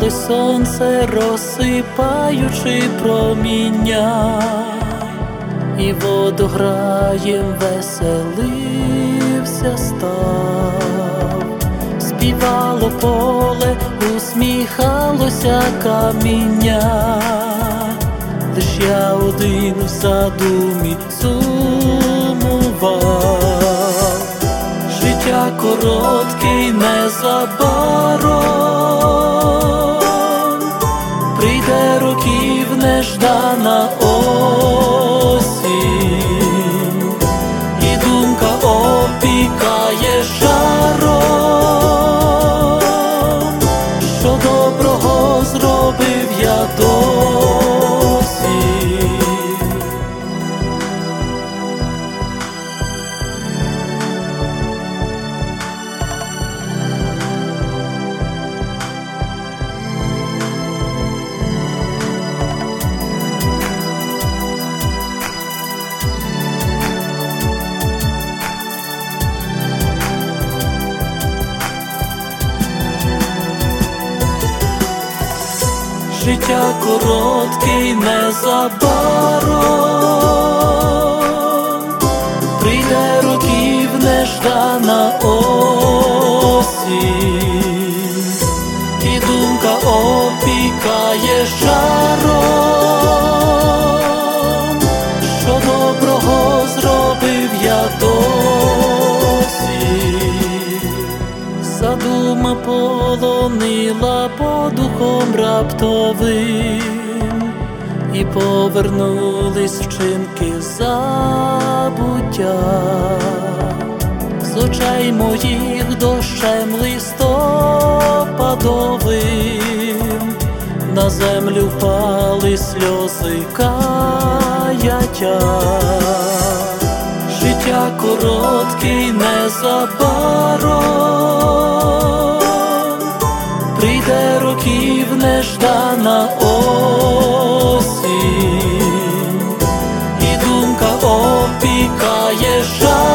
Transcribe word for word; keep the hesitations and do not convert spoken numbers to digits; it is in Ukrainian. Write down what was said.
Ховалось сонце, розсипаючи проміння, і водограєм веселився став. Співало поле, усміхалося каміння, лиш я один в задумі сумував. Життя короткий, незабаром прийде років неждана осінь, і думка опікає жаром, що доброго зробив я досі. Життя короткий, незабаром прийде років неждана осінь, і думка опікає жаром, що доброго зробив я досі. Задума полонила подухом раптовим, і повернулись вчинки забуття. З очей моїх дощем листопадовим на землю впали сльози каяття. Життя короткий, незабаром прийде років неждана осінь, і думка опікає жаль.